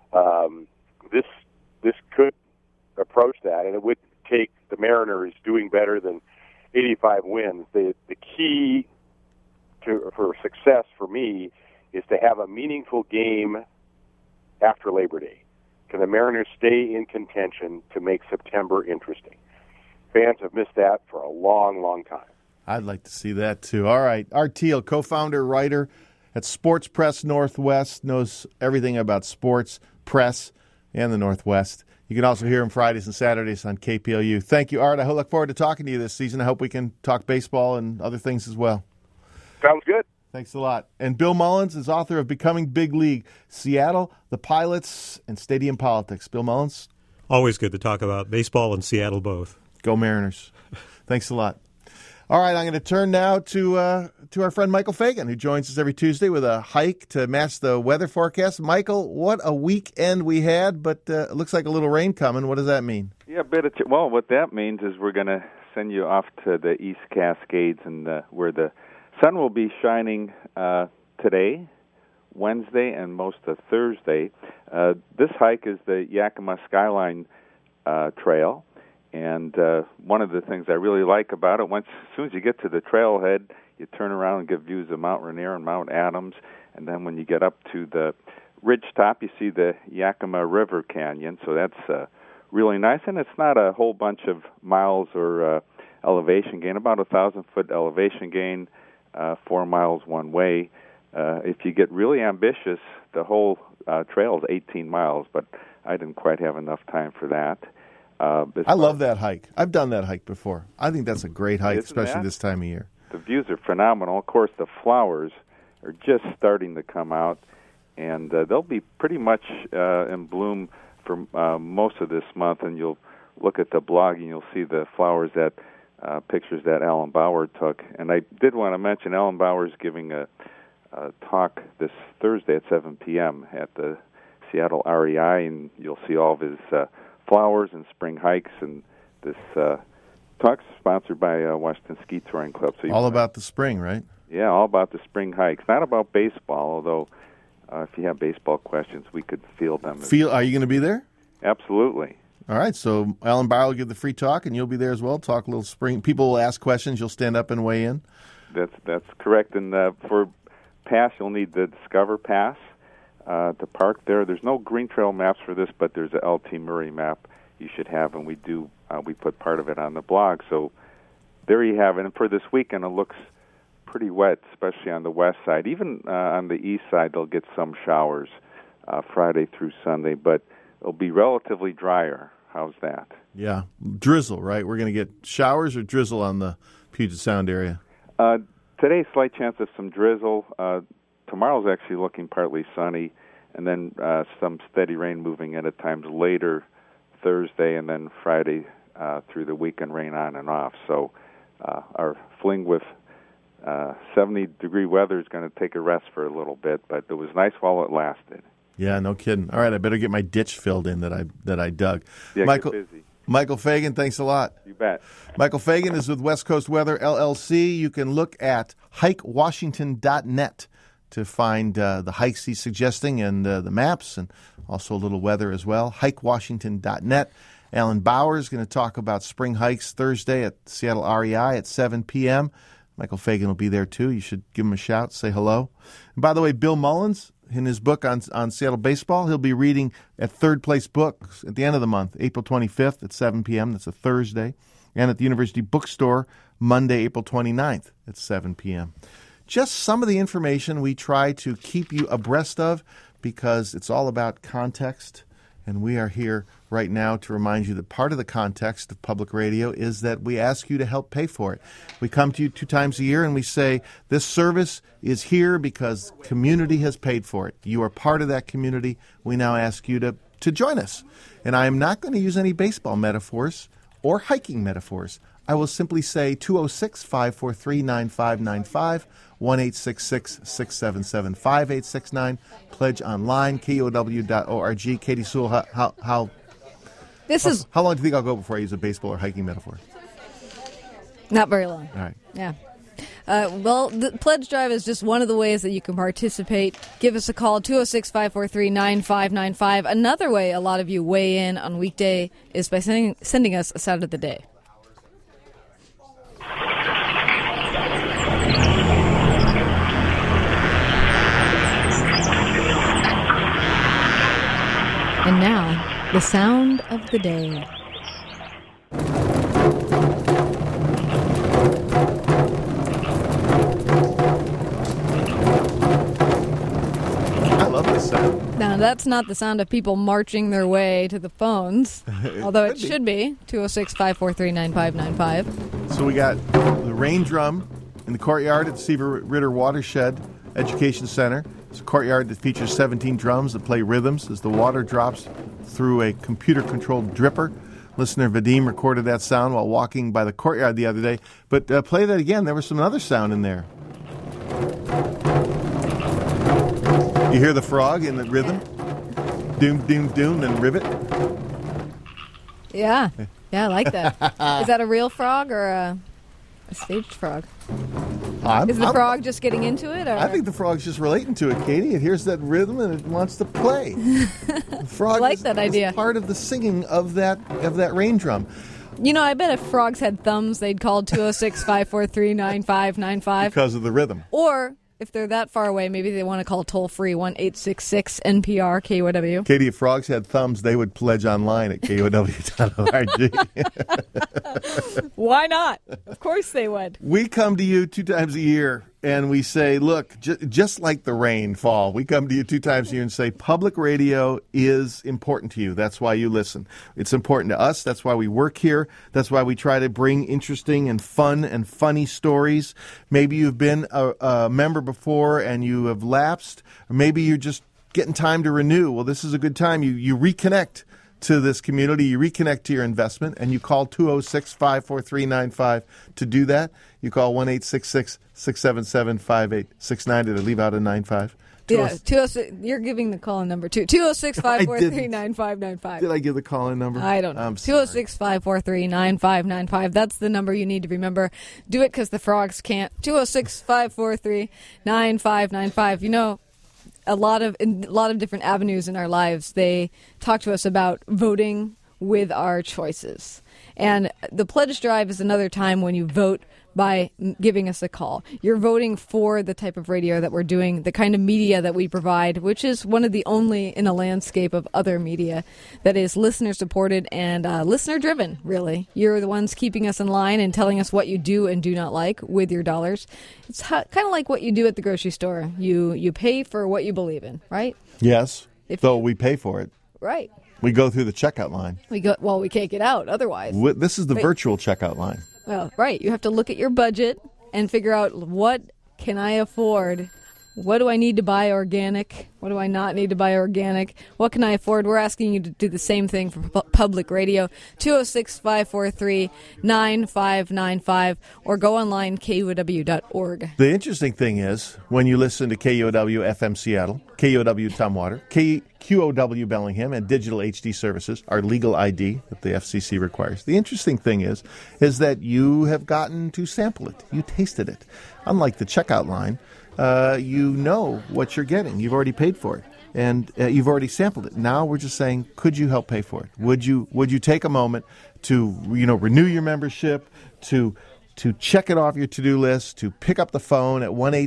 This could approach that, and it would take the Mariners doing better than 85 wins. The key for success for me is to have a meaningful game after Labor Day. Can the Mariners stay in contention to make September interesting? Fans have missed that for a long, long time. I'd like to see that, too. All right. Art Thiel, co-founder, writer at Sports Press Northwest, knows everything about sports, press, and the Northwest. You can also hear him Fridays and Saturdays on KPLU. Thank you, Art. I look forward to talking to you this season. I hope we can talk baseball and other things as well. Sounds good. Thanks a lot. And Bill Mullins is author of Becoming Big League, Seattle, the Pilots, and Stadium Politics. Bill Mullins? Always good to talk about baseball and Seattle both. Go Mariners. Thanks a lot. All right, I'm going to turn now to our friend Michael Fagan, who joins us every Tuesday with a hike to match the weather forecast. Michael, what a weekend we had, but it looks like a little rain coming. What does that mean? Yeah, well, what that means is we're going to send you off to the East Cascades, and where the sun will be shining today, Wednesday, and most of Thursday. This hike is the Yakima Skyline Trail. And one of the things I really like about it, as soon as you get to the trailhead, you turn around and get views of Mount Rainier and Mount Adams. And then when you get up to the ridge top, you see the Yakima River Canyon. So that's really nice. And it's not a whole bunch of miles or elevation gain, about 1,000-foot elevation gain, 4 miles one way. If you get really ambitious, the whole trail is 18 miles, but I didn't quite have enough time for that. I love that hike. I've done that hike before. I think that's a great hike, especially this time of year. The views are phenomenal. Of course, the flowers are just starting to come out, and they'll be pretty much in bloom for most of this month. And you'll look at the blog, and you'll see the flowers pictures that Alan Bauer took. And I did want to mention Alan Bauer's giving a talk this Thursday at 7 p.m. at the Seattle REI, and you'll see all of his flowers and spring hikes, and this talk's sponsored by Washington Ski Touring Club. So all about the spring, right? Yeah, all about the spring hikes. Not about baseball, although if you have baseball questions, we could field them. Are you going to be there? Absolutely. All right, so Alan Bauer will give the free talk, and you'll be there as well. Talk a little spring. People will ask questions. You'll stand up and weigh in. That's correct. And for pass, you'll need the Discover Pass. To park there. There's no Green Trail maps for this, but there's a LT Murray map you should have, and we put part of it on the blog. So there you have it. And for this weekend, it looks pretty wet, especially on the west side. Even on the east side, they'll get some showers Friday through Sunday, but it'll be relatively drier. How's that? Yeah, drizzle, right? We're going to get showers or drizzle on the Puget Sound area? Today, slight chance of some drizzle. Tomorrow's actually looking partly sunny, and then some steady rain moving in at times later Thursday, and then Friday through the weekend, rain on and off. So our fling with 70-degree weather is going to take a rest for a little bit, but it was nice while it lasted. Yeah, no kidding. All right, I better get my ditch filled in that I dug. Yeah, Michael, get busy. Michael Fagan, thanks a lot. You bet. Michael Fagan is with West Coast Weather, LLC. You can look at hikewashington.net to find the hikes he's suggesting and the maps, and also a little weather as well. Hikewashington.net. Alan Bauer is going to talk about spring hikes Thursday at Seattle REI at 7 p.m. Michael Fagan will be there, too. You should give him a shout, say hello. And by the way, Bill Mullins, in his book on Seattle baseball, he'll be reading at Third Place Books at the end of the month, April 25th at 7 p.m. That's a Thursday. And at the University Bookstore, Monday, April 29th at 7 p.m. Just some of the information we try to keep you abreast of because it's all about context. And we are here right now to remind you that part of the context of public radio is that we ask you to help pay for it. We come to you 2 times a year and we say, this service is here because community has paid for it. You are part of that community. We now ask you to join us. And I am not going to use any baseball metaphors or hiking metaphors. I will simply say 206-543-9595, 1-866-677-5869, pledge online, KUOW.org. Katie Sewell, how long do you think I'll go before I use a baseball or hiking metaphor? Not very long. All right. Yeah. Well, the pledge drive is just one of the ways that you can participate. Give us a call, 206-543-9595. Another way a lot of you weigh in on weekday is by sending us a sound of the day. And now, the sound of the day. I love this sound. Now, that's not the sound of people marching their way to the phones, although it should be, 206-543-9595. So we got the rain drum in the courtyard at the Seaver Ritter Watershed Education Center. It's a courtyard that features 17 drums that play rhythms as the water drops through a computer-controlled dripper. Listener Vadim recorded that sound while walking by the courtyard the other day. But play that again. There was some other sound in there. You hear the frog in the rhythm? Doom, doom, doom, and rivet. Yeah. Yeah, I like that. Is that a real frog or a staged frog? Is the frog just getting into it? Or? I think the frog's just relating to it, Katie. It hears that rhythm and it wants to play. The frog I like that idea. is part of the singing of that rain drum. You know, I bet if frogs had thumbs, they'd call 206-543-9595. Because of the rhythm. Or if they're that far away, maybe they want to call toll-free 1-866-NPR-KUOW. Katie, if frogs had thumbs, they would pledge online at KUOW.org. Why not? Of course they would. We come to you 2 times a year, and we say, look, just like the rainfall, we come to you 2 times a year and say, public radio is important to you. That's why you listen. It's important to us. That's why we work here. That's why we try to bring interesting and fun and funny stories. Maybe you've been a member before and you have lapsed. Or maybe you're just getting time to renew. Well, this is a good time. You reconnect to this community, you reconnect to your investment, and you call 206-543-95 to do that. You call 1-866-677-5869. Did I leave out a 95? Yeah, 206. You're giving the call-in number, too. 206-543-9595. Did I give the call-in number? I don't know. 206-543-9595. That's the number you need to remember. Do it because the frogs can't. 206-543-9595. You know, a lot of different avenues in our lives, they talk to us about voting with our choices. And the pledge drive is another time when you vote by giving us a call. You're voting for the type of radio that we're doing, the kind of media that we provide, which is one of the only in a landscape of other media that is listener-supported and listener-driven, really. You're the ones keeping us in line and telling us what you do and do not like with your dollars. It's kind of like what you do at the grocery store. You pay for what you believe in, right? Yes, though we pay for it. Right. We go through the checkout line. We can't get out otherwise. This is the virtual checkout line. Well, right. You have to look at your budget and figure out what can I afford. What do I need to buy organic? What do I not need to buy organic? What can I afford? We're asking you to do the same thing for public radio. 206-543-9595 or go online, KUOW.org. The interesting thing is when you listen to KUOW FM Seattle, KUOW Tumwater, QOW Bellingham, and Digital HD Services, our legal ID that the FCC requires. The interesting thing is that you have gotten to sample it. You tasted it. Unlike the checkout line, you know what you're getting. You've already paid for it, and you've already sampled it. Now we're just saying, could you help pay for it? Would you take a moment to renew your membership, to to check it off your to-do list, to pick up the phone at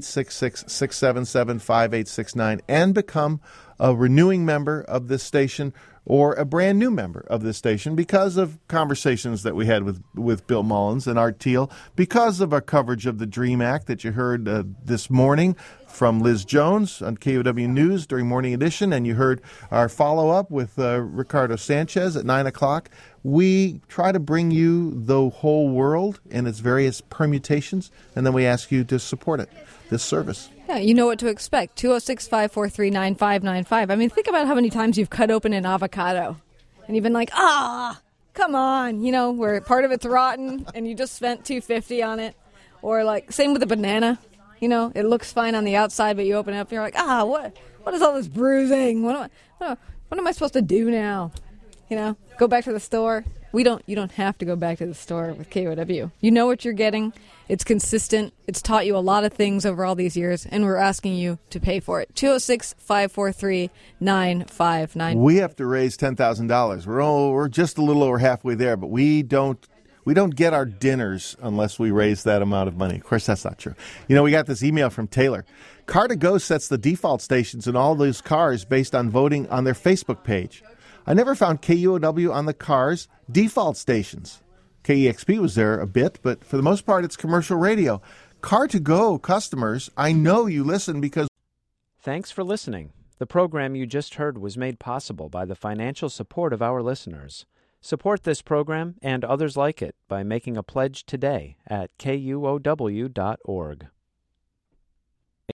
1-866-677-5869 and become a renewing member of this station or a brand new member of this station because of conversations that we had with Bill Mullins and Art Thiel, because of our coverage of the DREAM Act that you heard this morning from Liz Jones on KOW News during Morning Edition, and you heard our follow-up with Ricardo Sanchez at 9 o'clock. We try to bring you the whole world and its various permutations, and then we ask you to support it, this service. Yeah, you know what to expect. 206-543-9595. I mean, think about how many times you've cut open an avocado and you've been like, come on, where part of it's rotten and you just spent $2.50 on it. Or like, same with a banana. It looks fine on the outside, but you open it up and you're like, what is all this bruising? What am I supposed to do now? Go back to the store. You don't have to go back to the store with KOW. You know what you're getting. It's consistent. It's taught you a lot of things over all these years, and we're asking you to pay for it. 206-543-9595. We have to raise $10,000. We're just a little over halfway there, but we don't get our dinners unless we raise that amount of money. Of course, that's not true. We got this email from Taylor. Car2Go sets the default stations in all those cars based on voting on their Facebook page. I never found KUOW on the car's default stations. KEXP was there a bit, but for the most part, it's commercial radio. Car2Go customers, I know you listen because... Thanks for listening. The program you just heard was made possible by the financial support of our listeners. Support this program and others like it by making a pledge today at KUOW.org.